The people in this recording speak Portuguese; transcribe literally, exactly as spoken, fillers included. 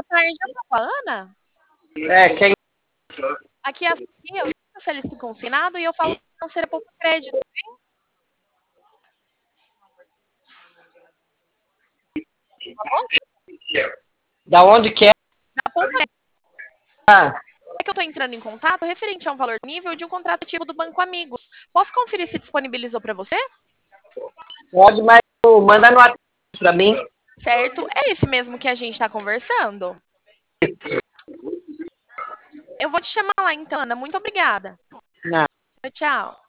tarde, eu tô com a Ana? É, quem... Aqui é a Sofia, eu sou especialista em consignado e eu falo que não será pouco crédito, tá bom? Da onde que é? Da Poupa Ah, é que eu tô entrando em contato referente a um valor nível de um contrato ativo do Banco Amigos. Posso conferir se disponibilizou para você? pode, mas manda no WhatsApp pra mim. Certo? É esse mesmo que a gente está conversando? Eu vou te chamar lá então, Ana. Muito obrigada. Não. Tchau, tchau.